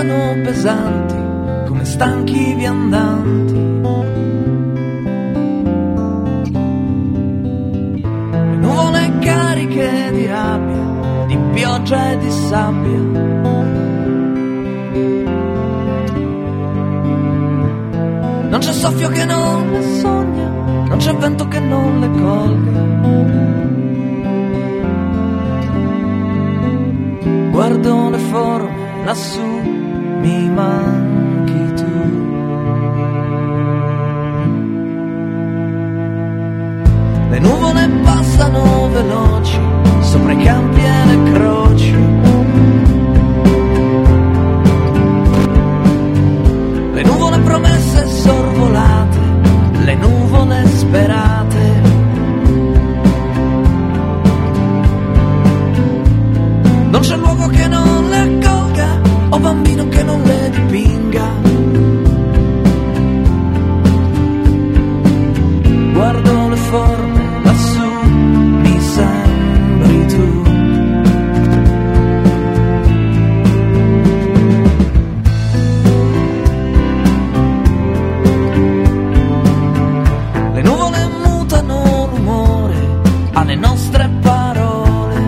passano pesanti come stanchi viandanti. Le nuvole cariche di rabbia, di pioggia e di sabbia. Non c'è soffio che non le sogna, non c'è vento che non le colga. Guardo le forme lassù, mi manchi tu. Le nuvole passano veloci sopra i campi e le croci. Le nuvole promesse sorvolate, le nuvole sperate. Non c'è luogo che non le accolga, o bambino che non le dipinga. Guardo le forme lassù, mi sembri tu. Le nuvole mutano rumore alle nostre parole.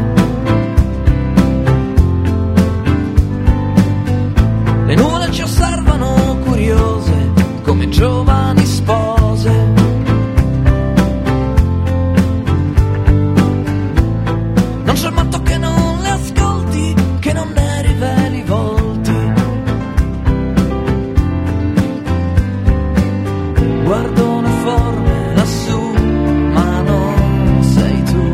Le nuvole ci osservano curiose come giovani spose. Non c'è matto che non le ascolti, che non ne riveli i volti. Guardo le forme lassù, ma non sei tu.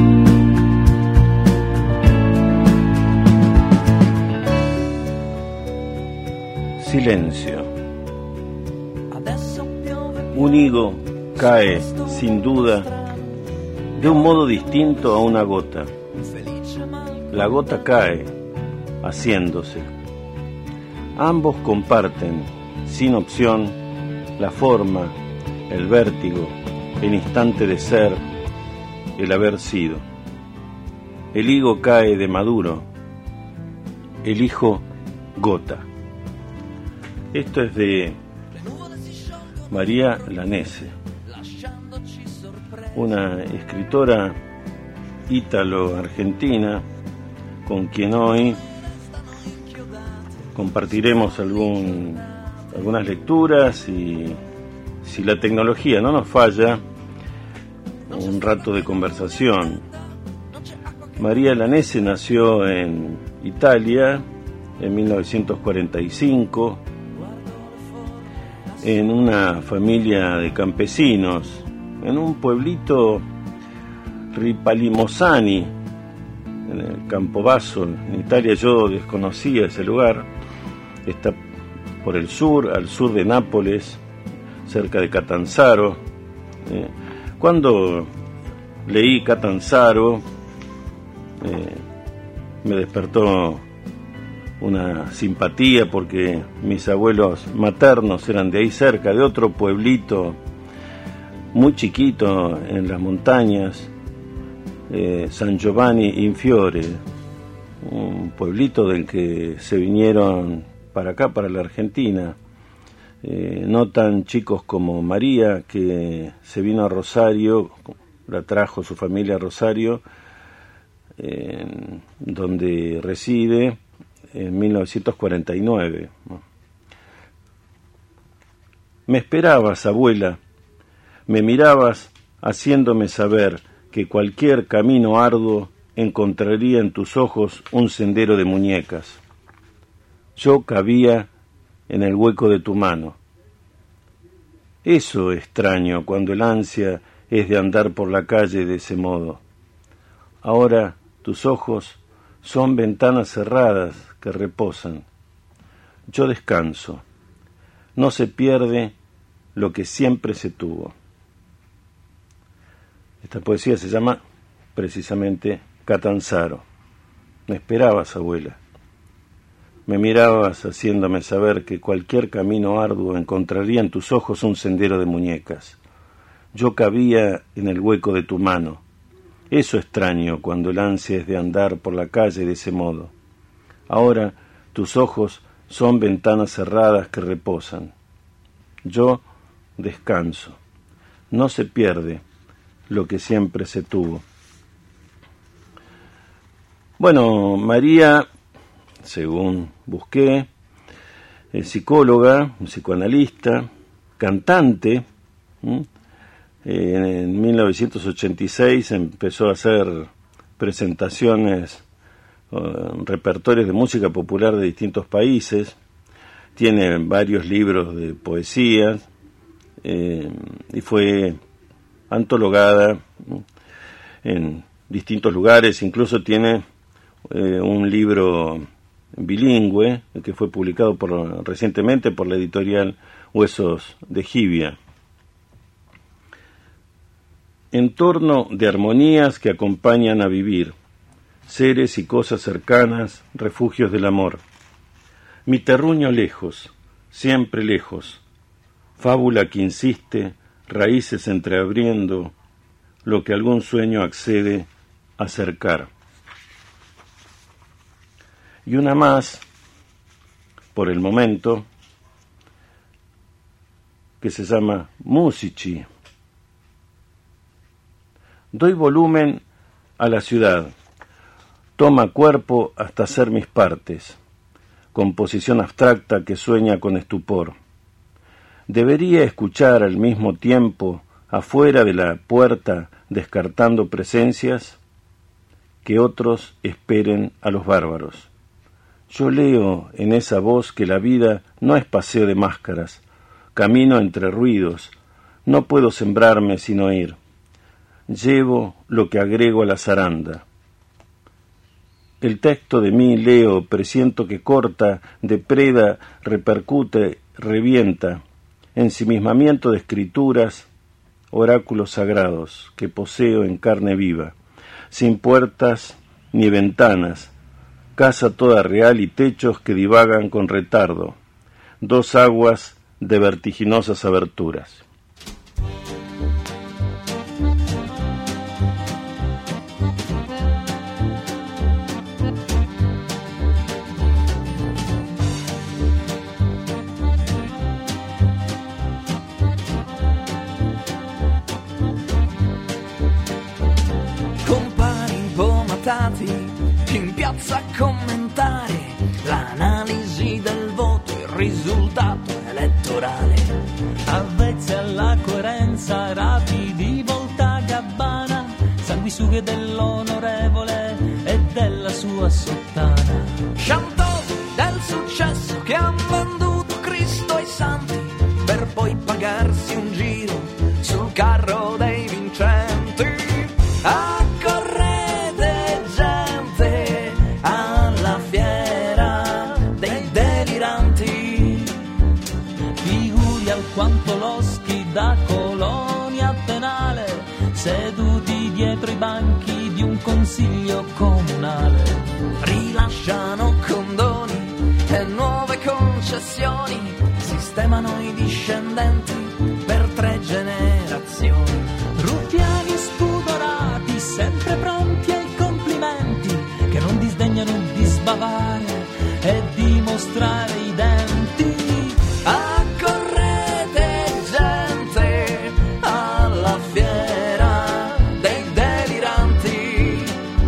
Silencio. Un higo cae, sin duda, de un modo distinto a una gota. La gota cae, haciéndose. Ambos comparten, sin opción, la forma, el vértigo, el instante de ser, el haber sido. El higo cae de maduro, el hijo gota. Esto es de María Lanese, una escritora ítalo-argentina con quien hoy compartiremos algunas lecturas y, si la tecnología no nos falla, un rato de conversación. María Lanese nació en Italia en 1945 en una familia de campesinos en un pueblito Ripalimosani, en el Campobasso, en Italia. Yo desconocía ese lugar. Está por el sur, al sur de Nápoles, cerca de Catanzaro. Cuando leí Catanzaro, me despertó una simpatía porque mis abuelos maternos eran de ahí cerca, de otro pueblito muy chiquito en las montañas, San Giovanni in Fiore, un pueblito del que se vinieron para acá, para la Argentina, no tan chicos como María, que se vino a Rosario, la trajo su familia a Rosario, donde reside en 1949. Me esperabas, abuela, me mirabas haciéndome saber que cualquier camino arduo encontraría en tus ojos un sendero de muñecas. Yo cabía en el hueco de tu mano. Eso extraño cuando el ansia es de andar por la calle de ese modo. Ahora tus ojos son ventanas cerradas que reposan. Yo descanso. No se pierde lo que siempre se tuvo. Esta poesía se llama precisamente Catanzaro. Me esperabas, abuela. Me mirabas haciéndome saber que cualquier camino arduo encontraría en tus ojos un sendero de muñecas. Yo cabía en el hueco de tu mano. Eso extraño cuando el ansia es de andar por la calle de ese modo. Ahora tus ojos son ventanas cerradas que reposan. Yo descanso. No se pierde lo que siempre se tuvo. Bueno, María, según busqué, es psicóloga, psicoanalista, cantante. En 1986 empezó a hacer presentaciones, repertorios de música popular de distintos países. Tiene varios libros de poesía y fue antologada en distintos lugares. Incluso tiene un libro bilingüe que fue publicado recientemente por la editorial Huesos de Jibia. Entorno de armonías que acompañan a vivir, seres y cosas cercanas, refugios del amor. Mi terruño lejos, siempre lejos, fábula que insiste, raíces entreabriendo, lo que algún sueño accede a cercar. Y una más, por el momento, que se llama Musici. Doy volumen a la ciudad, toma cuerpo hasta ser mis partes, composición abstracta que sueña con estupor. Debería escuchar al mismo tiempo, afuera de la puerta, descartando presencias, que otros esperen a los bárbaros. Yo leo en esa voz que la vida no es paseo de máscaras, camino entre ruidos, no puedo sembrarme sin oír. Llevo lo que agrego a la zaranda. El texto de mí leo, presiento que corta, depreda, repercute, revienta, ensimismamiento de escrituras, oráculos sagrados que poseo en carne viva, sin puertas ni ventanas, casa toda real y techos que divagan con retardo, dos aguas de vertiginosas aberturas. In piazza a commentare l'analisi del voto, il risultato elettorale. Avvezzi alla coerenza, rapidi volta gabbana, sanguisughe dell'onorevole e della sua sottana. Chantosi del successo che han venduto Cristo ai santi per poi pagarsi un giro sul carro dei vincenti. Accorrete gente alla fiera dei deliranti. Figuri alquanto loschi da colonia penale, seduti dietro i banchi di un consiglio comunale. Rilasciano condoni e nuove concessioni, sistemano i discendenti per 3 generazioni. Ruffiani spudorati, sempre pronti ai complimenti, che non disdegnano di sbavare e di mostrare i denti. Accorrete gente alla fiera dei deliranti.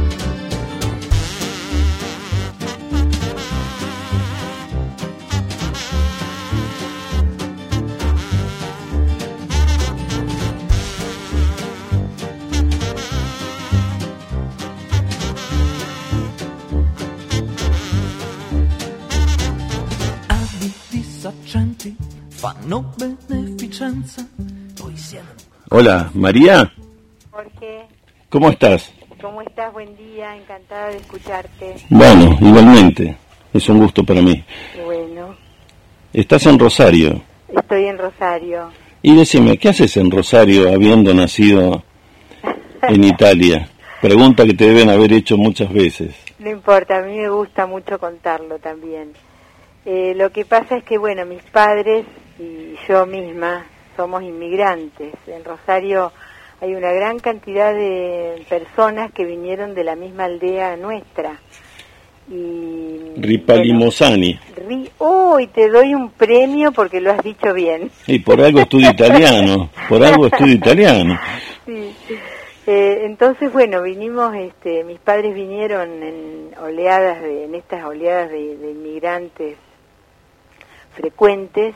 Saccenti fanno beneficenza, poi siano. Hola, María. Jorge, ¿Cómo estás? ¿cómo estás? Buen día, encantada de escucharte. Bueno, igualmente, es un gusto para mí. Bueno, Estás en Rosario. estoy en Rosario. Y decime, ¿qué haces en Rosario habiendo nacido en Italia? Pregunta que te deben haber hecho muchas veces. No importa, a mí me gusta mucho contarlo también. Lo que pasa es que, bueno, mis padres y yo misma somos inmigrantes. En Rosario hay una gran cantidad de personas que vinieron de la misma aldea nuestra. Y Ripalimosani. Y te doy un premio porque lo has dicho bien. Y por algo estudio italiano, Sí. Entonces, bueno, vinimos, mis padres vinieron en estas oleadas de inmigrantes frecuentes,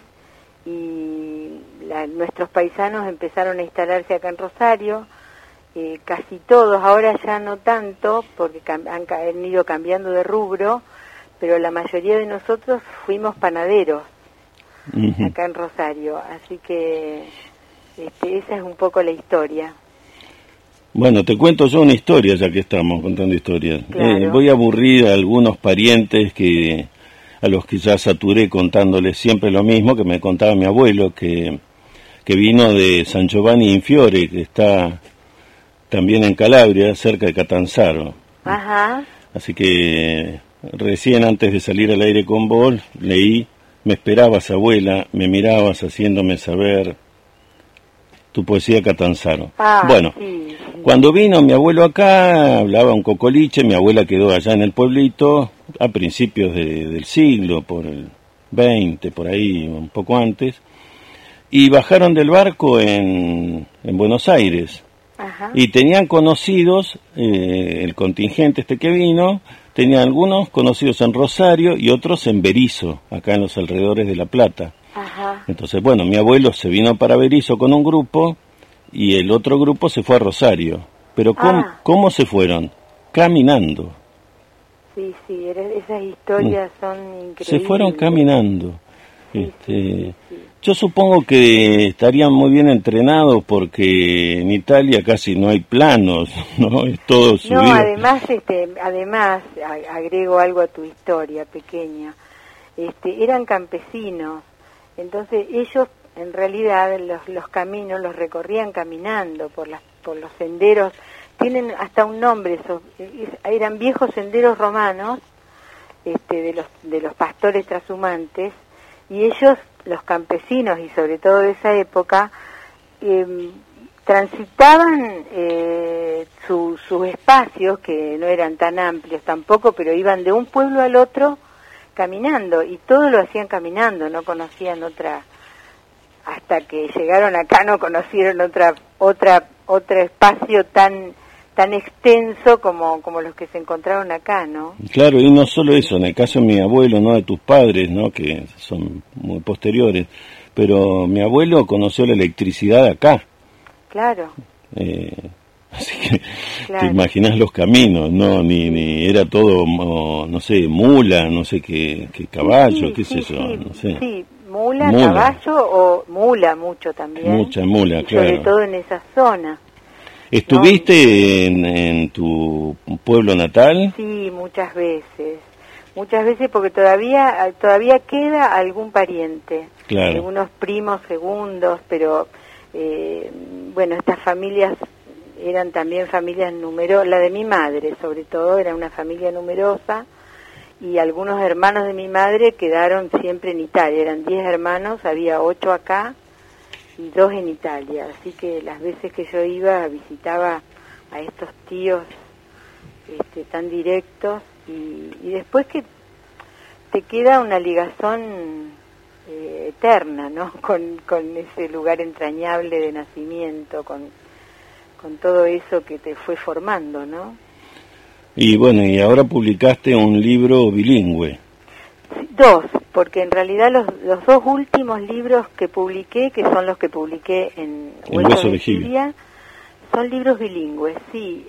y nuestros paisanos empezaron a instalarse acá en Rosario, casi todos, ahora ya no tanto, porque han ido cambiando de rubro, pero la mayoría de nosotros fuimos panaderos acá en Rosario, así que esa es un poco la historia. Bueno, te cuento yo una historia, ya que estamos contando historias. Claro. Voy a aburrir a algunos parientes a los que ya saturé contándoles siempre lo mismo, que me contaba mi abuelo, que vino de San Giovanni in Fiore, que está también en Calabria, cerca de Catanzaro. Ajá. Así que recién antes de salir al aire con vos, leí: me esperabas, abuela, me mirabas haciéndome saber tu poesía Catanzaro. Bueno, sí. Cuando vino mi abuelo acá, hablaba un cocoliche, mi abuela quedó allá en el pueblito a principios del siglo, por el 20, por ahí, un poco antes, y bajaron del barco en Buenos Aires. Ajá. Y tenían conocidos, el contingente que vino, tenían algunos conocidos en Rosario y otros en Berisso, acá en los alrededores de La Plata. Ajá. Entonces, bueno, mi abuelo se vino para Berisso con un grupo y el otro grupo se fue a Rosario. Pero ¿cómo se fueron? Caminando. Sí, esas historias son increíbles. Se fueron caminando. Sí. Yo supongo que estarían muy bien entrenados porque en Italia casi no hay planos, ¿no? Es todo subido. No, además, agrego algo a tu historia pequeña. Eran campesinos, entonces ellos en realidad los caminos los recorrían caminando por los senderos. Tienen hasta un nombre, eran viejos senderos romanos, de los pastores trashumantes, y ellos, los campesinos y sobre todo de esa época, transitaban sus espacios, que no eran tan amplios tampoco, pero iban de un pueblo al otro caminando, y todo lo hacían caminando, no conocían hasta que llegaron acá no conocieron otro espacio tan extenso como los que se encontraron acá, ¿no? Claro, y no solo eso, en el caso de mi abuelo, no de tus padres, ¿no? Que son muy posteriores, pero mi abuelo conoció la electricidad acá. Claro. Así que claro. Te imaginas los caminos, ¿no? Ni era todo, no sé, mula, no sé qué caballo, qué sé yo, no sé. Sí, mula, caballo o mula mucho también. Mucha mula, claro. Sobre todo en esa zona. ¿Estuviste en tu pueblo natal? Sí, muchas veces porque todavía queda algún pariente, claro. Algunos primos segundos, pero bueno, estas familias eran también familias numerosas, la de mi madre sobre todo era una familia numerosa, y algunos hermanos de mi madre quedaron siempre en Italia, eran 10 hermanos, había 8 acá y 2 en Italia, así que las veces que yo iba visitaba a estos tíos tan directos, y después que te queda una ligazón eterna, ¿no? Con ese lugar entrañable de nacimiento, con todo eso que te fue formando, ¿no? Y bueno, y ahora publicaste un libro bilingüe. 2, porque en realidad los 2 últimos libros que publiqué, que son los que publiqué en Hueso de Gilia, son libros bilingües, sí.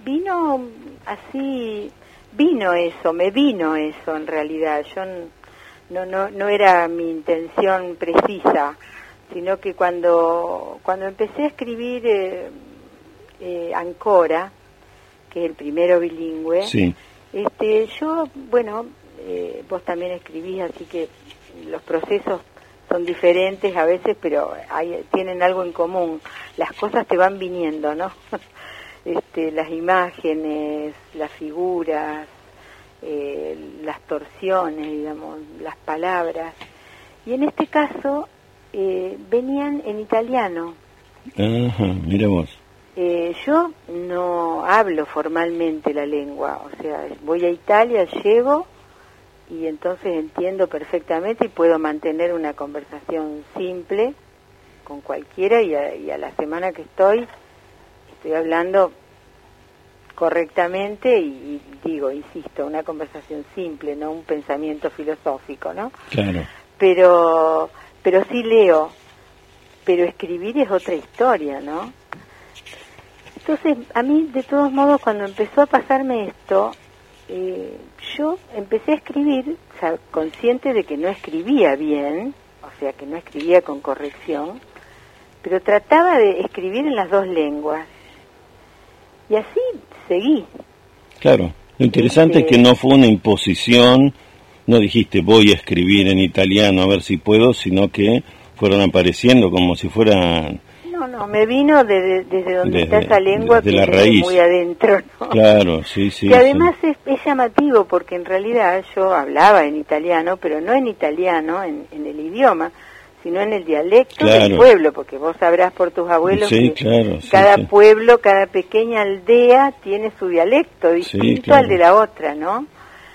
Me vino eso en realidad. Yo no era mi intención precisa, sino que cuando empecé a escribir Ancora, que es el primero bilingüe, sí. Yo, bueno, vos también escribís, así que los procesos son diferentes a veces, pero tienen algo en común. Las cosas te van viniendo, ¿no? Las imágenes, las figuras, las torsiones, digamos, las palabras. Y en este caso venían en italiano. Ajá, mira vos. Yo no hablo formalmente la lengua, o sea, voy a Italia, llego y entonces entiendo perfectamente y puedo mantener una conversación simple con cualquiera y a la semana que estoy hablando correctamente y digo, insisto, una conversación simple, no un pensamiento filosófico, ¿no? Claro. Pero sí leo, pero escribir es otra historia, ¿no? Entonces, a mí, de todos modos, cuando empezó a pasarme esto, yo empecé a escribir, o sea, consciente de que no escribía bien, o sea, que no escribía con corrección, pero trataba de escribir en las dos lenguas. Y así seguí. Claro, lo interesante es que no fue una imposición, no dijiste voy a escribir en italiano a ver si puedo, sino que fueron apareciendo como si fueran... No, me vino desde donde está esa lengua que la raíz. Muy adentro, ¿no? Claro, sí. Y además es llamativo porque en realidad yo hablaba en italiano, pero no en italiano, en el idioma, sino en el dialecto del pueblo, porque vos sabrás por tus abuelos que cada pueblo, cada pequeña aldea tiene su dialecto distinto al de la otra, ¿no?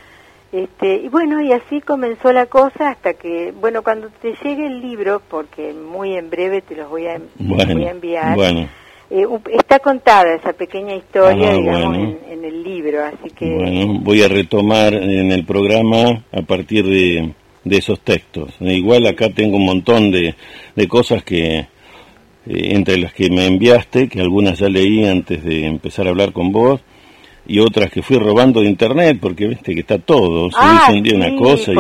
Y bueno, y así comenzó la cosa hasta que, bueno, cuando te llegue el libro, porque muy en breve te los voy a enviar, está contada esa pequeña historia, digamos, en el libro, así que... Bueno, voy a retomar en el programa a partir de esos textos. Igual acá tengo un montón de cosas que, entre las que me enviaste, que algunas ya leí antes de empezar a hablar con vos, y otras que fui robando de internet, porque viste que está todo, se dice un día una cosa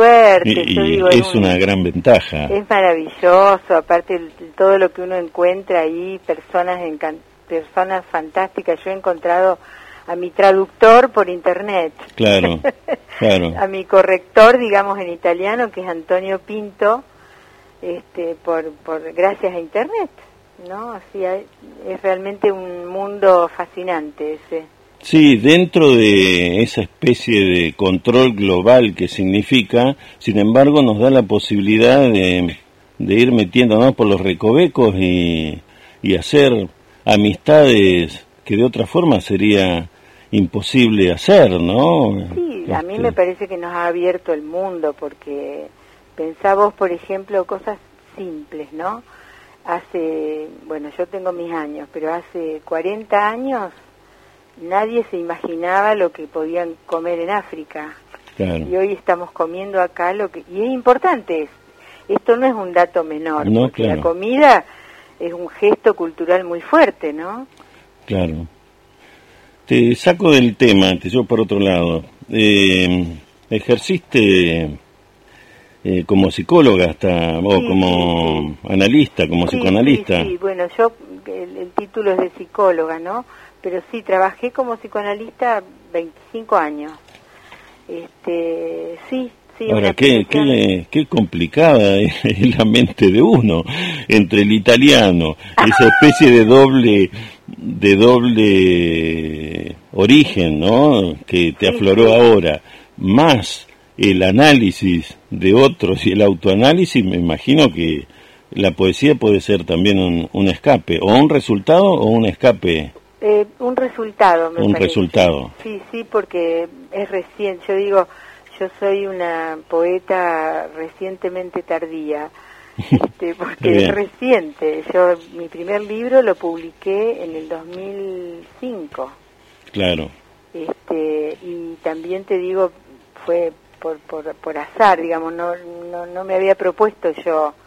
y es una gran ventaja. Es maravilloso, aparte todo lo que uno encuentra ahí, personas fantásticas. Yo he encontrado a mi traductor por internet. Claro. A mi corrector, digamos, en italiano, que es Antonio Pinto, gracias a internet, ¿no? Así es realmente un mundo fascinante ese. Sí, dentro de esa especie de control global que significa, sin embargo, nos da la posibilidad de ir metiéndonos por los recovecos y hacer amistades que de otra forma sería imposible hacer, ¿no? Sí, a mí me parece que nos ha abierto el mundo, porque pensá vos, por ejemplo, cosas simples, ¿no? Yo tengo mis años, pero hace 40 años nadie se imaginaba lo que podían comer en África. Claro. Y hoy estamos comiendo acá y es importante, esto no es un dato menor, porque la comida es un gesto cultural muy fuerte, ¿no? Claro. Te saco del tema, te llevo por otro lado. Ejerciste como psicóloga como analista, como psicoanalista. Sí, bueno, yo el título es de psicóloga, ¿no? Pero sí, trabajé como psicoanalista 25 años. Sí. Ahora, qué complicada es la mente de uno, entre el italiano, esa especie de doble origen, ¿no?, que te afloró ahora, más el análisis de otros y el autoanálisis. Me imagino que la poesía puede ser también un escape, o un resultado o un escape. Un resultado, me parece. Un resultado. Sí, porque es reciente. Yo digo, yo soy una poeta recientemente tardía, porque es reciente. Mi primer libro lo publiqué en el 2005. Claro. Y también te digo, fue por azar, digamos, no me había propuesto yo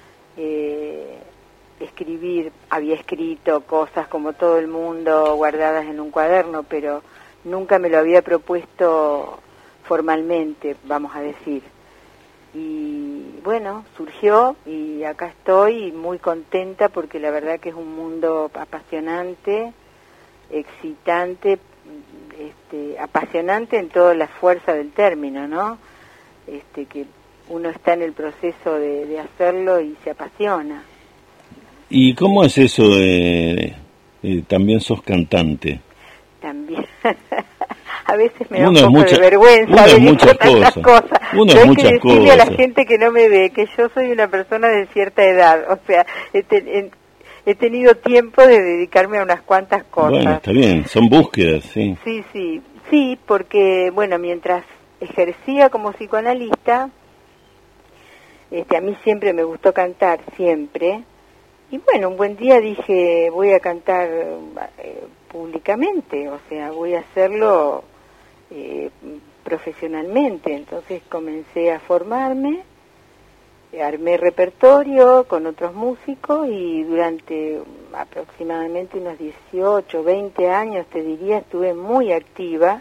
escribir. Había escrito cosas como todo el mundo guardadas en un cuaderno, pero nunca me lo había propuesto formalmente, vamos a decir. Y bueno, surgió y acá estoy muy contenta, porque la verdad que es un mundo apasionante, excitante, apasionante en toda la fuerza del término, ¿no? Que uno está en el proceso de hacerlo y se apasiona. ¿Y cómo es eso también sos cantante? También. A veces me da un poco de vergüenza de muchas cosas. Pero hay que decirle a la gente que no me ve que yo soy una persona de cierta edad. O sea, he tenido tiempo de dedicarme a unas cuantas cosas. Bueno, está bien, son búsquedas, sí. Sí, porque, bueno, mientras ejercía como psicoanalista, a mí siempre me gustó cantar, siempre. Y bueno, un buen día dije, voy a cantar públicamente, o sea, voy a hacerlo profesionalmente. Entonces comencé a formarme, armé repertorio con otros músicos y durante aproximadamente unos 18, 20 años, te diría, estuve muy activa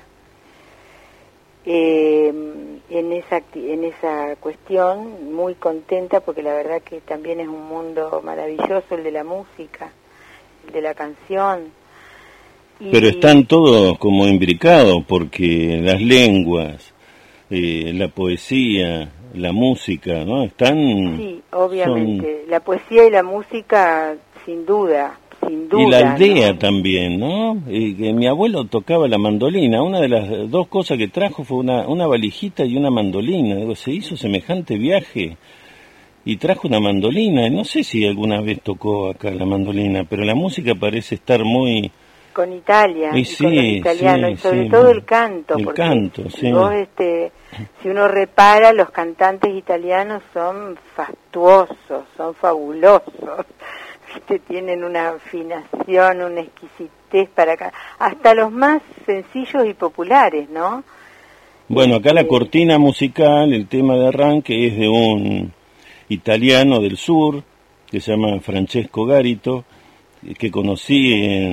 en esa cuestión, muy contenta porque la verdad que también es un mundo maravilloso el de la música, el de la canción. Pero están todos como imbricados porque las lenguas, la poesía, la música, ¿no? Están... Sí, obviamente, la poesía y la música sin duda. Y la idea, ¿no? También, ¿no? Que mi abuelo tocaba la mandolina. Una de las dos cosas que trajo fue una valijita y una mandolina. Digo, se hizo semejante viaje y trajo una mandolina. No sé si alguna vez tocó acá la mandolina, pero la música parece estar muy... Con Italia, y con los italianos, y sobre todo el canto. El canto, sí. Si uno repara, los cantantes italianos son fastuosos, son fabulosos. Tienen una afinación, una exquisitez para acá, hasta los más sencillos y populares, ¿no? Bueno, acá la cortina musical, el tema de arranque es de un italiano del sur que se llama Francesco Garito, que conocí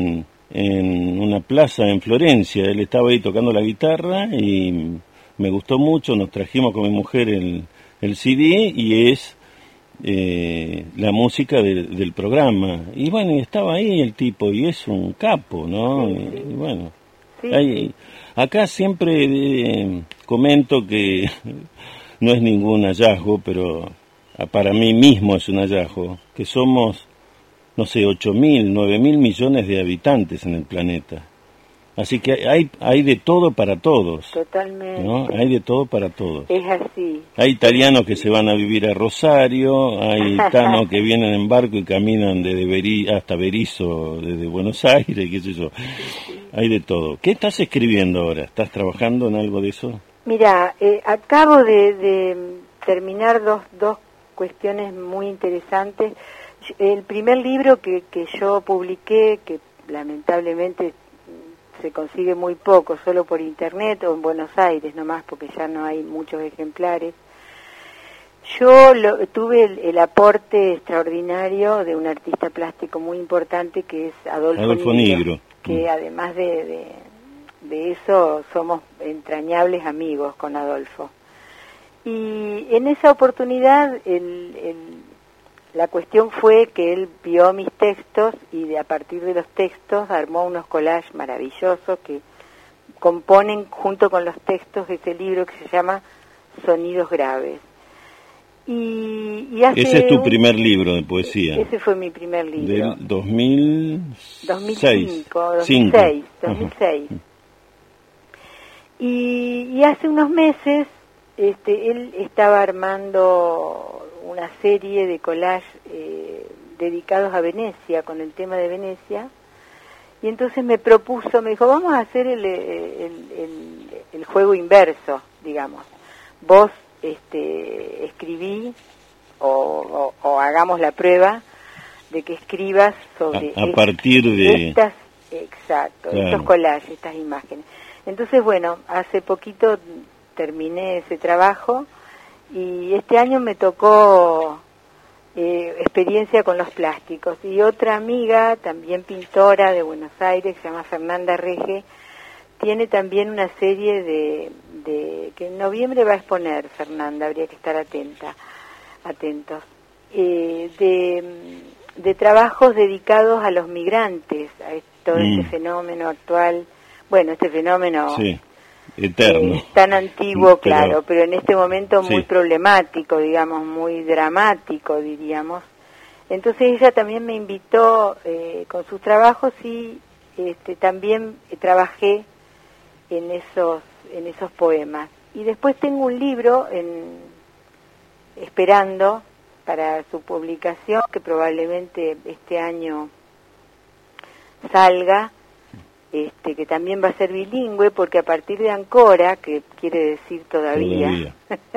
en una plaza en Florencia. Él estaba ahí tocando la guitarra y me gustó mucho, nos trajimos con mi mujer el CD y es la música del programa. Y bueno, estaba ahí el tipo y es un capo, ¿no? Sí. Y bueno, acá siempre comento que no es ningún hallazgo, pero para mí mismo es un hallazgo, que somos, no sé, 8.000, 9.000 millones de habitantes en el planeta. Así que hay de todo para todos. Totalmente. ¿No? Hay de todo para todos. Es así. Hay italianos que se van a vivir a Rosario, hay gitanos que vienen en barco y caminan desde hasta Berisso, desde Buenos Aires, qué sé yo. Hay de todo. ¿Qué estás escribiendo ahora? ¿Estás trabajando en algo de eso? Mira, acabo de terminar dos cuestiones muy interesantes. El primer libro que yo publiqué, que lamentablemente se consigue muy poco, solo por internet o en Buenos Aires nomás, porque ya no hay muchos ejemplares. Yo tuve el aporte extraordinario de un artista plástico muy importante que es Adolfo Nigro, que además de eso somos entrañables amigos con Adolfo. Y en esa oportunidad la cuestión fue que él vio mis textos y a partir de los textos armó unos collages maravillosos que componen junto con los textos ese libro que se llama Sonidos Graves. Ese es tu primer libro de poesía. Ese fue mi primer libro. Del 2006. 2006. Y hace unos meses él estaba armando una serie de collages dedicados a Venecia, con el tema de Venecia, y entonces me dijo, vamos a hacer el juego inverso, digamos. Vos escribí o hagamos la prueba de que escribas sobre a partir de estas, exacto, claro, estos collages, estas imágenes. Entonces, bueno, hace poquito terminé ese trabajo y este año me tocó experiencia con los plásticos, y otra amiga, también pintora de Buenos Aires, que se llama Fernanda Rege, tiene también una serie de que en noviembre va a exponer Fernanda, habría que estar atentos, de trabajos dedicados a los migrantes, a todo este fenómeno actual, bueno, este fenómeno... Sí. Eterno. Tan antiguo, claro, pero en este momento muy problemático, digamos, muy dramático, diríamos. Entonces ella también me invitó con sus trabajos y también trabajé en esos poemas. Y después tengo un libro esperando, para su publicación, que probablemente este año salga, que también va a ser bilingüe, porque a partir de Ancora, que quiere decir todavía.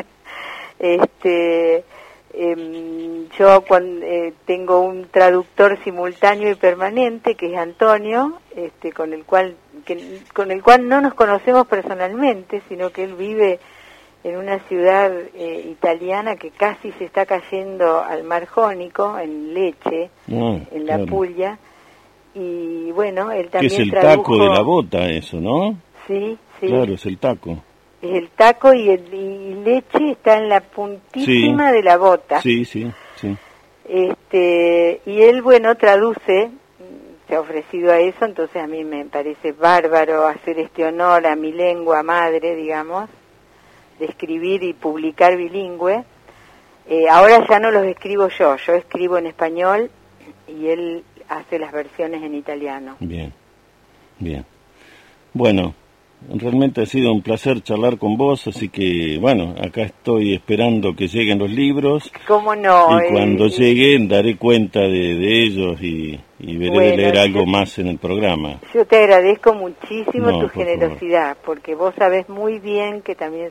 Yo tengo un traductor simultáneo y permanente, que es Antonio, con el cual no nos conocemos personalmente, sino que él vive en una ciudad italiana que casi se está cayendo al mar Jónico, en Lecce, en la Puglia, y bueno, él también que es el tradujo... taco de la bota, eso, ¿no? Sí, sí. Claro, es el taco. Es el taco, y Lecce está en la puntísima de la bota. Sí, sí, sí. Y él, bueno, traduce, se ha ofrecido a eso, entonces a mí me parece bárbaro hacer este honor a mi lengua madre, digamos, de escribir y publicar bilingüe. Ahora ya no los escribo yo escribo en español y él hace las versiones en italiano. Bien, bien. Bueno, realmente ha sido un placer charlar con vos, así que, bueno, acá estoy esperando que lleguen los libros. ¿Cómo no? Y cuando lleguen daré cuenta de ellos y veré de leer algo más en el programa. Yo te agradezco muchísimo tu por generosidad, porque vos sabés muy bien que también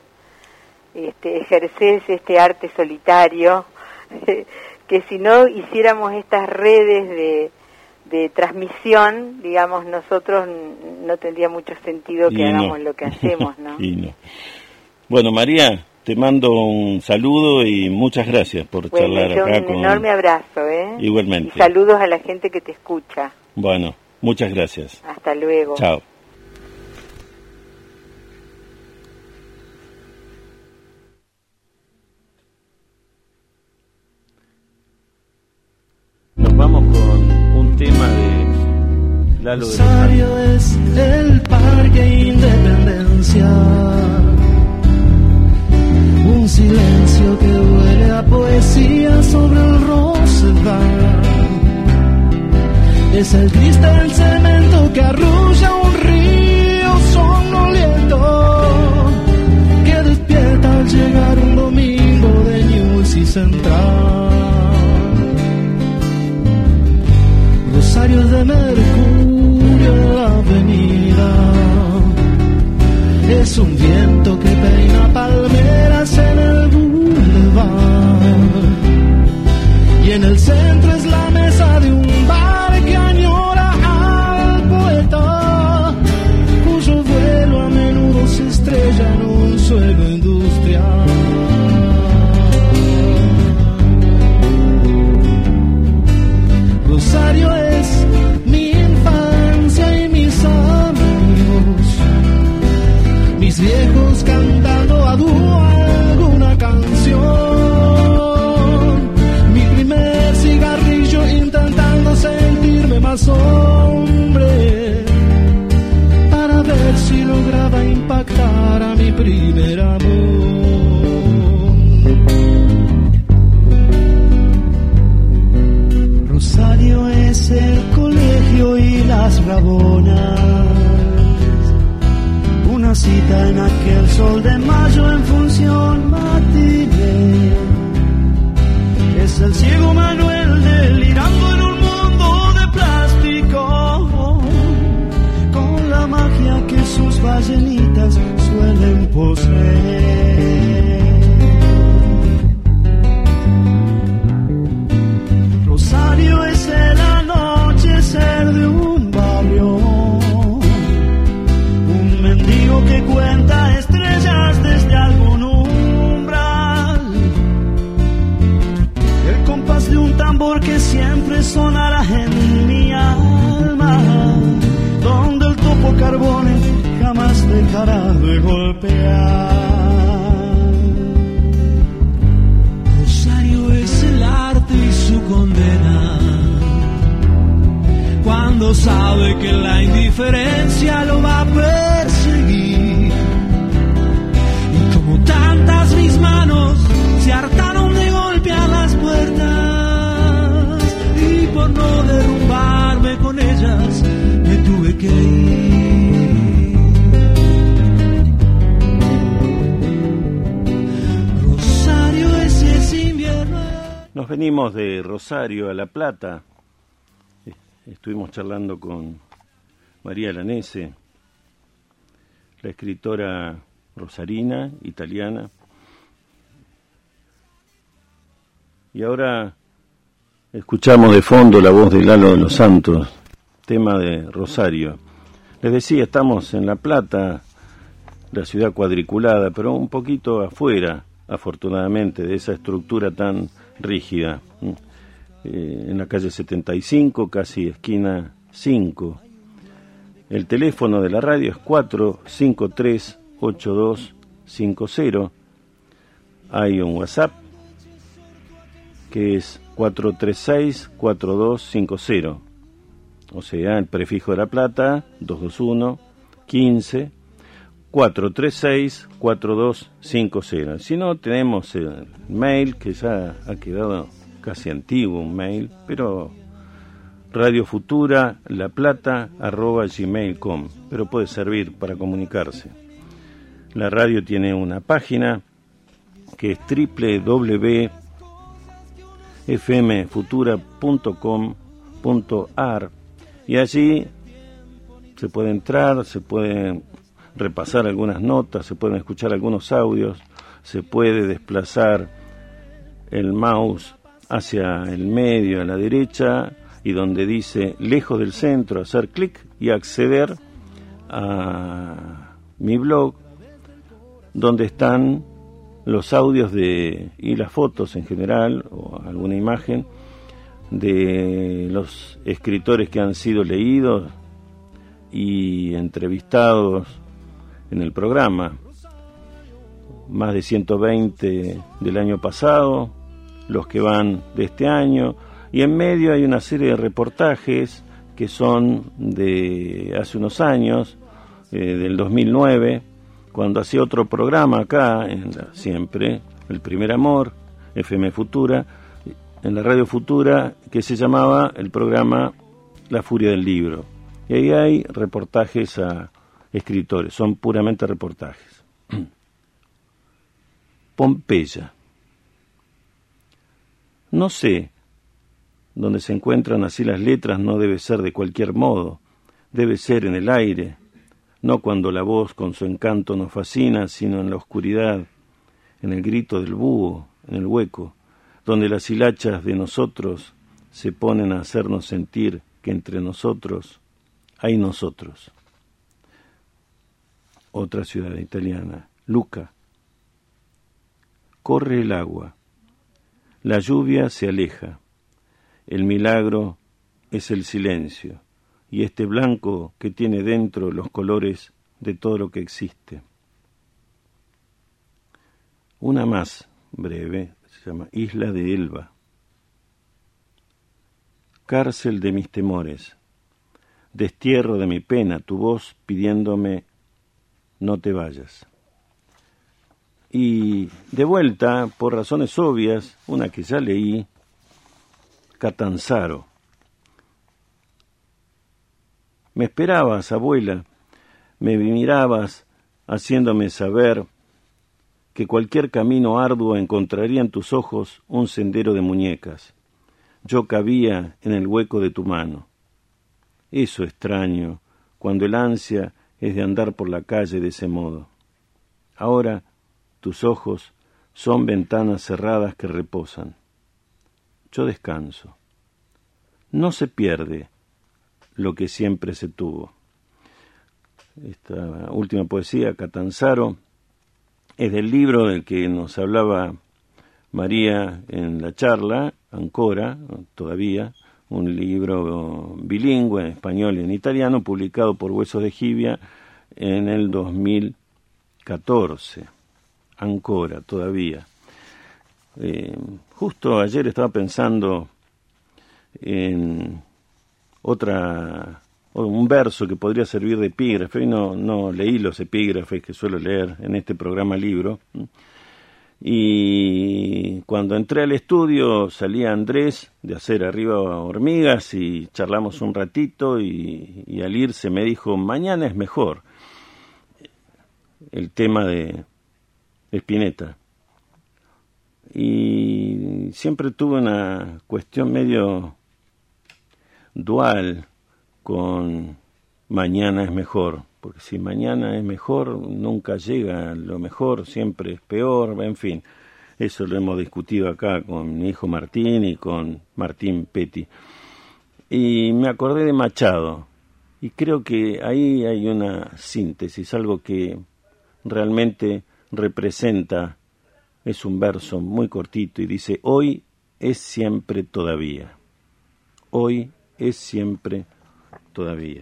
ejercés este arte solitario, que si no hiciéramos estas redes de transmisión, digamos, nosotros no tendría mucho sentido que hagamos lo que hacemos, ¿no? No. Bueno, María, te mando un saludo y muchas gracias por charlar acá. Un enorme abrazo, Igualmente. Y saludos a la gente que te escucha. Bueno, muchas gracias. Hasta luego. Chao. Nos vamos con un tema de Lalo de Rosario es el Parque Independencia, un silencio que huele a poesía sobre el Rosedal. Es el gris del cemento que arrulla un río somnoliento que despierta al llegar un domingo de Ñusi Central. Rosarios de mercurio en la avenida, es un viento que peina palmeras en el boulevard, y en el centro es la mesa de un bar que añora al poeta, cuyo vuelo a menudo se estrella en un suelo industrial. Rosario es mi infancia y mis amigos, mis viejos cantando a dúo alguna canción, mi primer cigarrillo intentando sentirme más hombre, para ver si lograba impactar a mi primer amor. Rosario es el colegio y las rabonas, una cita en aquel sol de mayo en función matiné. Es el ciego Manuel delirando en un mundo de plástico, con la magia que sus ballenitas suelen poseer. Rosario es el anochecer de un barrio, un mendigo que cuenta estrellas desde algún umbral, el compás de un tambor que siempre sonará en mi alma, donde el topo Carbone jamás dejará de golpear. Rosario es el arte y su condena, cuando sabe que la indiferencia lo va a perseguir, y como tantas mis manos se hartaron de golpear las puertas, y por no derrumbarme con ellas me tuve que ir. Rosario es ese invierno. venimos de Rosario a La Plata. Estuvimos charlando con María Lanese, la escritora rosarina, italiana. Y ahora escuchamos de fondo la voz de Lalo de los Santos, tema de Rosario. Les decía, estamos en La Plata, la ciudad cuadriculada, pero un poquito afuera, afortunadamente, de esa estructura tan rígida. En la calle 75, casi esquina 5. El teléfono de la radio es 453-8250. Hay un WhatsApp que es 436-4250. O sea, el prefijo de La Plata, 221-15. 436-4250. Si no, tenemos el mail, que ya ha quedado casi antiguo, un mail, pero Radio Futura, La Plata, @gmail.com, pero puede servir para comunicarse. La radio tiene una página que es www.fmfutura.com.ar, y allí se puede entrar, se pueden repasar algunas notas, se pueden escuchar algunos audios, se puede desplazar el mouse hacia el medio, a la derecha, y donde dice lejos del centro, hacer clic y acceder a mi blog, donde están los audios y las fotos en general, o alguna imagen, de los escritores que han sido leídos y entrevistados en el programa. Más de 120 del año pasado, los que van de este año, y en medio hay una serie de reportajes que son de hace unos años, del 2009, cuando hacía otro programa acá, siempre, El Primer Amor, FM Futura, en la Radio Futura, que se llamaba el programa La Furia del Libro. Y ahí hay reportajes a escritores, son puramente reportajes. Pompeya. No sé dónde se encuentran así las letras, no debe ser de cualquier modo, debe ser en el aire, no cuando la voz con su encanto nos fascina, sino en la oscuridad, en el grito del búho, en el hueco, donde las hilachas de nosotros se ponen a hacernos sentir que entre nosotros hay nosotros. Otra ciudad italiana, Lucca. Corre el agua, la lluvia se aleja, el milagro es el silencio, y este blanco que tiene dentro los colores de todo lo que existe. Una más breve, se llama Isla de Elba. Cárcel de mis temores, destierro de mi pena, tu voz pidiéndome no te vayas. Y de vuelta, por razones obvias, una que ya leí, Catanzaro. Me esperabas, abuela, me mirabas haciéndome saber que cualquier camino arduo encontraría en tus ojos un sendero de muñecas. Yo cabía en el hueco de tu mano. Eso extraño, cuando el ansia es de andar por la calle de ese modo. Ahora tus ojos son ventanas cerradas que reposan. Yo descanso. No se pierde lo que siempre se tuvo. Esta última poesía, Catanzaro, es del libro del que nos hablaba María en la charla, Ancora, todavía, un libro bilingüe en español y en italiano, publicado por Huesos de Jibia en el 2014. Ancora, todavía. Justo ayer estaba pensando en un verso que podría servir de epígrafe, y no leí los epígrafes que suelo leer en este programa libro, y cuando entré al estudio salía Andrés de hacer Arriba Hormigas y charlamos un ratito, y al irse me dijo, mañana es mejor, el tema de Spinetta. y siempre tuve una cuestión medio dual con mañana es mejor, porque si mañana es mejor nunca llega lo mejor, siempre es peor, en fin, eso lo hemos discutido acá con mi hijo Martín y con Martín Petty. Y me acordé de Machado, y creo que ahí hay una síntesis, algo que realmente representa, es un verso muy cortito y dice: hoy es siempre todavía, hoy es siempre todavía.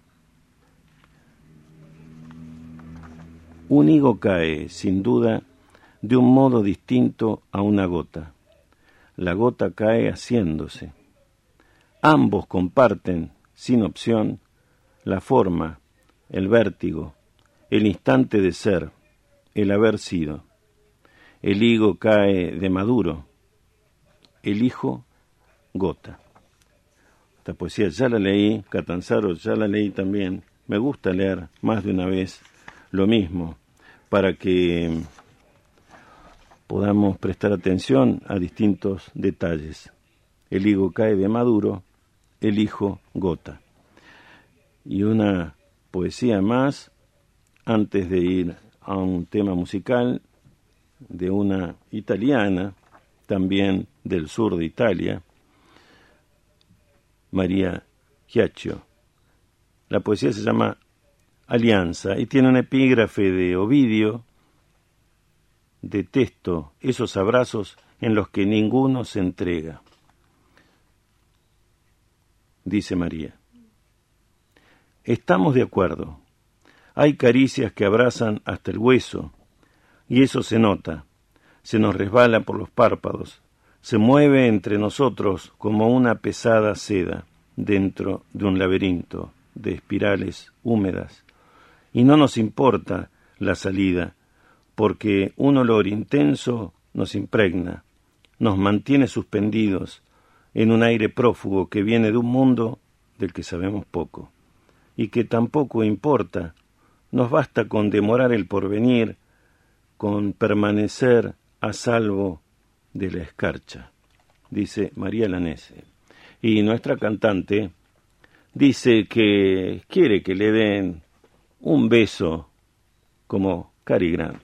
Un higo cae, sin duda, de un modo distinto a una gota. La gota cae haciéndose. Ambos comparten, sin opción, la forma, el vértigo, el instante de ser, el haber sido. El higo cae de maduro, el hijo gota. Esta poesía ya la leí, Catanzaro ya la leí también. Me gusta leer más de una vez lo mismo, para que podamos prestar atención a distintos detalles. El higo cae de maduro, el hijo gota. Y una poesía más, antes de ir a un tema musical, de una italiana, también del sur de Italia, María Chiaccio. La poesía se llama Alianza y tiene un epígrafe de Ovidio: detesto esos abrazos en los que ninguno se entrega. Dice María: estamos de acuerdo, hay caricias que abrazan hasta el hueso, y eso se nota, se nos resbala por los párpados, se mueve entre nosotros como una pesada seda dentro de un laberinto de espirales húmedas, y no nos importa la salida, porque un olor intenso nos impregna, nos mantiene suspendidos en un aire prófugo que viene de un mundo del que sabemos poco, y que tampoco importa, nos basta con demorar el porvenir, con permanecer a salvo de la escarcha, dice María Lanese. Y nuestra cantante dice que quiere que le den un beso como Cary Grant.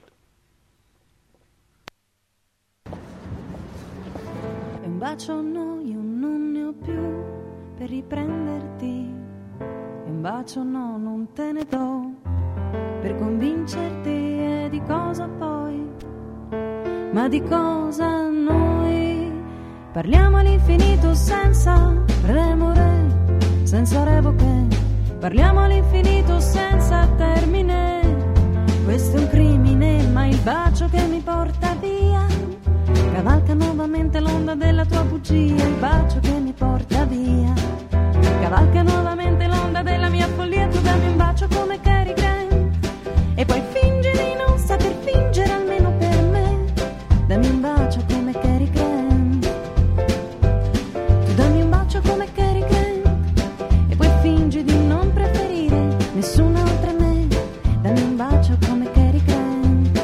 E un bacio no, io non ne ho più per riprenderti. E un bacio no, non te ne do per convincerti. E di cosa poi? Ma di cosa noi? Parliamo all'infinito senza remore, senza revoche. Parliamo all'infinito senza termine. Questo è un crimine, ma il bacio che mi porta via cavalca nuovamente l'onda della tua bugia. Il bacio che mi porta via cavalca nuovamente l'onda della mia follia. Tu dammi un bacio come Cary Grant e poi fingi di non saper fingere almeno per me. Dammi un bacio come Cary Grant. Tu dammi un bacio come Cary Grant e poi fingi di non preferire nessun altro a me. Dammi un bacio come Cary Grant.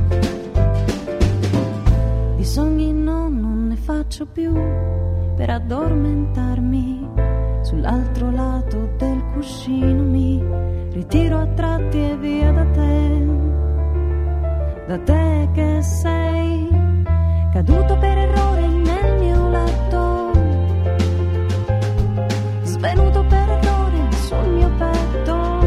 Di sogni no, non ne faccio più per addormentarmi. Sull'altro lato del cuscino mi ritiro a tratti e via da te che sei caduto per errore nel mio letto, svenuto per errore sul mio petto.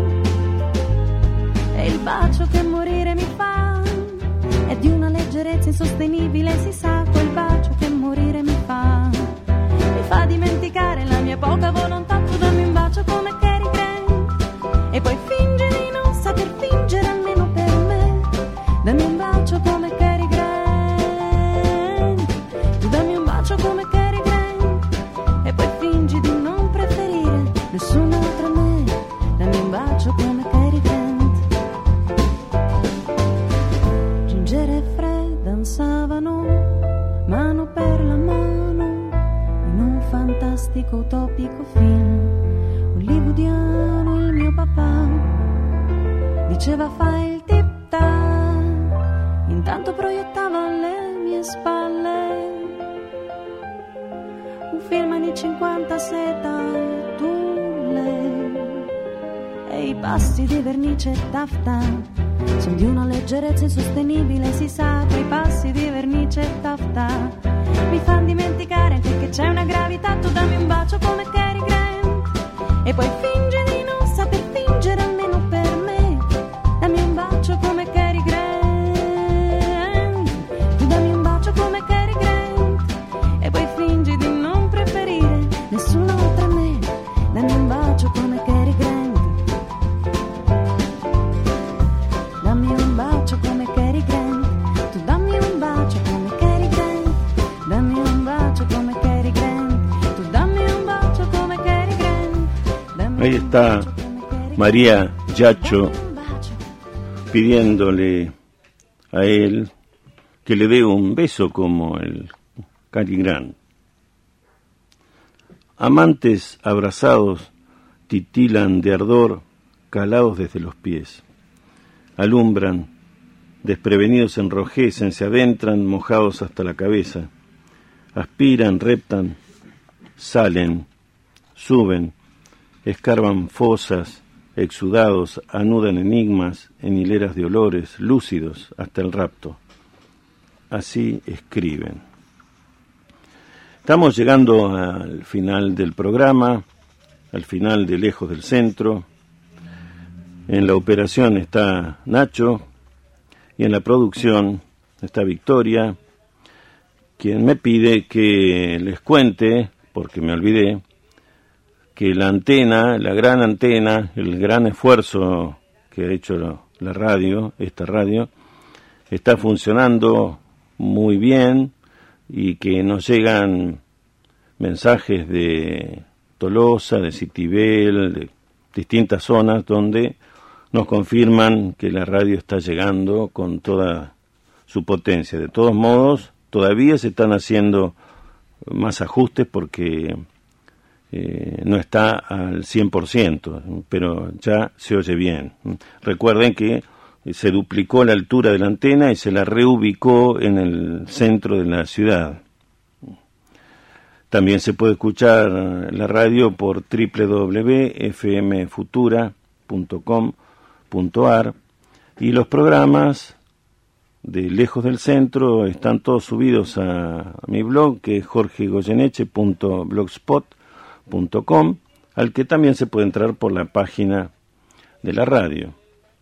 E il bacio che morire mi fa è di una leggerezza insostenibile, si sa, quel bacio che morire mi fa dimenticare la mia poca volontà. Tu dammi un bacio come Cary Grant e poi fingi di non saper fingere almeno per me. Dammi un bacio come Cary Grant. Tu dammi un bacio come Cary Grant e poi fingi di non preferire nessun altro a me. Dammi un bacio come Cary Grant. Giungere e Fred danzavano mano per la mano, fantastico utopico film hollywoodiano. Il mio papà diceva fai il tip-tap, intanto proiettava le mie mie spalle, un film anni 50 seta e tulle, e i passi di vernice e tafta sono di una leggerezza insostenibile, si sa, quei passi di vernice e tafta mi fanno dimenticare anche che c'è una gravità. Tu dammi un bacio come Cary Grant e poi fingi di non saper fingere almeno per me. Dammi un bacio come Cary Grant, tu dammi un bacio come Cary Grant e poi fingi di non preferire nessuno oltre me. Dammi un bacio come Cary Grant, dammi un bacio come Cary Grant, tu dammi un bacio come Cary Grant, dammi un bacio come Cary Grant, tu dammi un bacio come Cary Grant. Ahí está María Giaccio pidiéndole a él que le dé un beso como el Cary Grant. Amantes abrazados titilan de ardor, calados desde los pies. Alumbran, desprevenidos enrojecen, se adentran mojados hasta la cabeza. Aspiran, reptan, salen, suben, escarban fosas, exudados, anudan enigmas en hileras de olores, lúcidos hasta el rapto. Así escriben. Estamos llegando al final del programa, al final de Lejos del Centro. En la operación está Nacho y en la producción está Victoria, quien me pide que les cuente, porque me olvidé, que la antena, la gran antena, el gran esfuerzo que ha hecho la radio, esta radio, está funcionando muy bien y que nos llegan mensajes de Tolosa, de Citibel, de distintas zonas donde nos confirman que la radio está llegando con toda su potencia. De todos modos, todavía se están haciendo más ajustes porque no está al 100%, pero ya se oye bien. Recuerden que se duplicó la altura de la antena y se la reubicó en el centro de la ciudad. También se puede escuchar la radio por www.fmfutura.com.ar y los programas de Lejos del Centro están todos subidos a mi blog, que es jorgegoyeneche.blogspot.com, al que también se puede entrar por la página de la radio.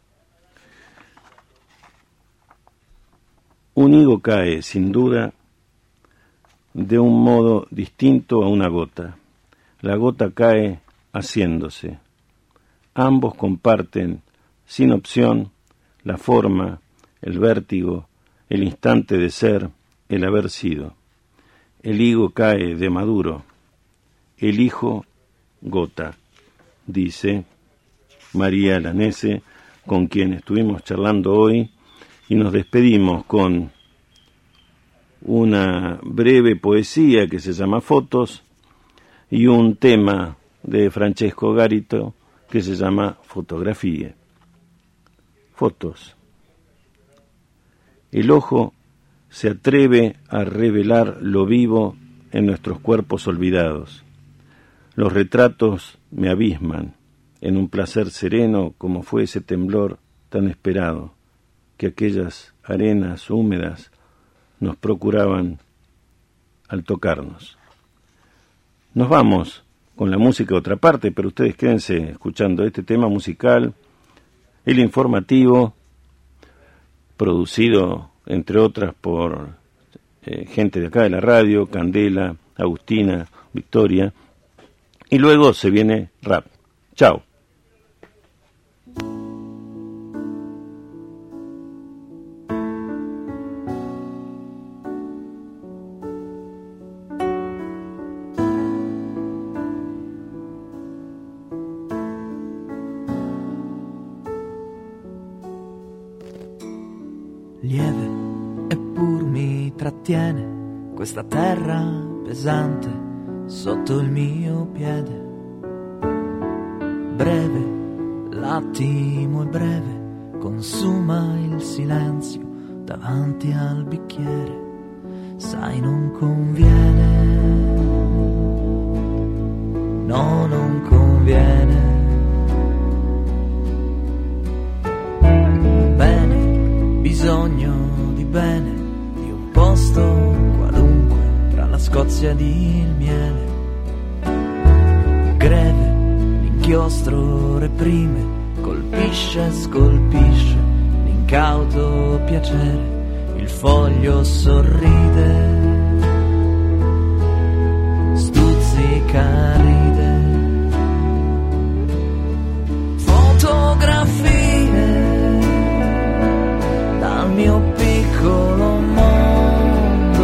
Un higo cae, sin duda, de un modo distinto a una gota. La gota cae haciéndose. Ambos comparten, sin opción, la forma, el vértigo, el instante de ser, el haber sido. El higo cae de maduro. El hijo gota, dice María Lanese, con quien estuvimos charlando hoy, y nos despedimos con una breve poesía que se llama Fotos y un tema de Francesco Garito que se llama Fotografía. Fotos. El ojo se atreve a revelar lo vivo en nuestros cuerpos olvidados. Los retratos me abisman en un placer sereno como fue ese temblor tan esperado que aquellas arenas húmedas nos procuraban al tocarnos. Nos vamos con la música de otra parte, pero ustedes quédense escuchando este tema musical, el informativo, producido entre otras por gente de acá de la radio, Candela, Agustina, Victoria, y luego se viene rap. Chao. Lieve eppur mi trattiene questa terra pesante sotto il mio piede. Breve, l'attimo è breve, consuma il silenzio davanti al bicchiere. sai non conviene, no non conviene. Bene, bisogno di bene, di un posto qualunque tra la Scozia ed il miele. Greve, l'inchiostro reprime, colpisce, scolpisce, l'incauto piacere, il foglio sorride, stuzzica, ride. Fotografie dal mio piccolo mondo,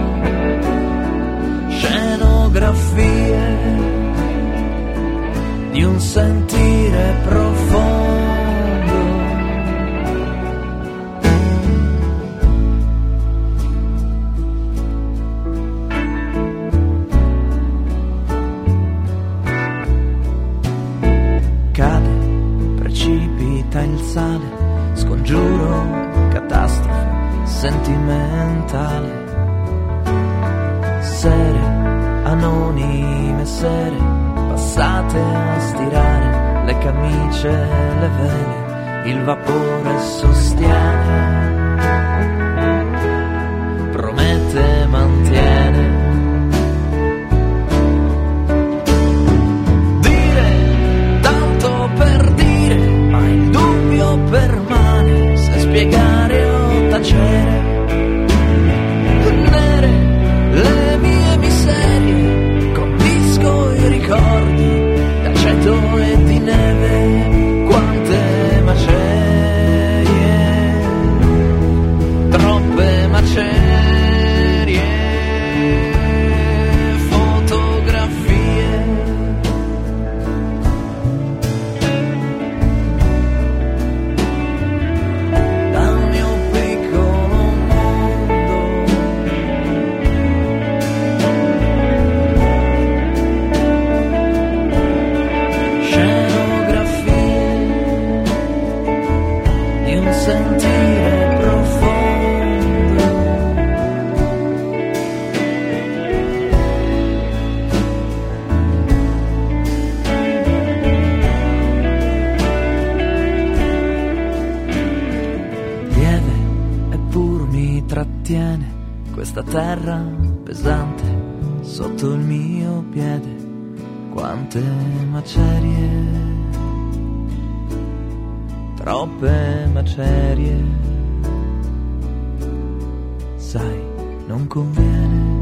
scenografie di un sentire profondo. Cade, precipita il sale, scongiuro, catastrofe sentimentale. Sere, anonime sere, passate a stirare le camicie, le vele, il vapore sostiene, promette, mantiene. Dire, tanto per dire, ma il dubbio permane, se spiegare o tacere. Nere, le mie miserie, condisco i ricordi d'aceto e di neve, quante macerie, troppe macerie, fotografie. Dal mio piccolo mondo, scenografie di un sentire profondo. Lieve eppur mi trattiene questa terra pesante sotto il mio piede, quante macerie, troppe macerie, sai non conviene.